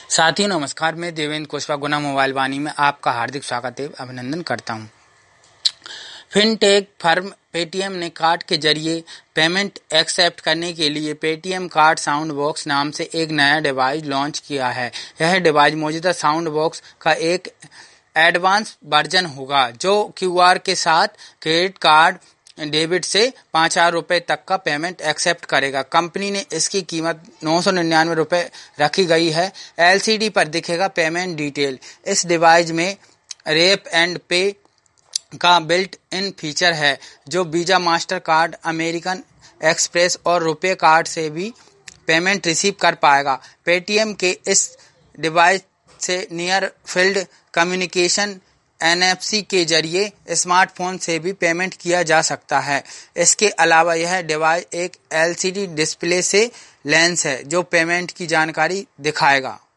साथियों नमस्कार, मैं देवेंद्र कुशवाहा गुना मोबाइल वाणी में आपका हार्दिक स्वागत एवं अभिनंदन करता हूं। फिनटेक फर्म पेटीएम ने कार्ड के जरिए पेमेंट एक्सेप्ट करने के लिए पेटीएम कार्ड साउंड बॉक्स नाम से एक नया डिवाइस लॉन्च किया है। यह डिवाइस मौजूदा साउंड बॉक्स का एक एडवांस वर्जन होगा जो क्यूआर के साथ क्रेडिट कार्ड डेबिट से 5,000 रुपये तक का पेमेंट एक्सेप्ट करेगा। कंपनी ने इसकी कीमत 999 रुपये रखी गई है। एलसीडी पर दिखेगा पेमेंट डिटेल। इस डिवाइस में रैप एंड पे का बिल्ट इन फीचर है जो Visa, master card, American Express और रुपए कार्ड से भी पेमेंट रिसीव कर पाएगा। पेटीएम के इस डिवाइस से नियर फील्ड कम्युनिकेशन NFC के जरिए स्मार्टफोन से भी पेमेंट किया जा सकता है। इसके अलावा यह डिवाइस एक LCD डिस्प्ले से लेंस है जो पेमेंट की जानकारी दिखाएगा।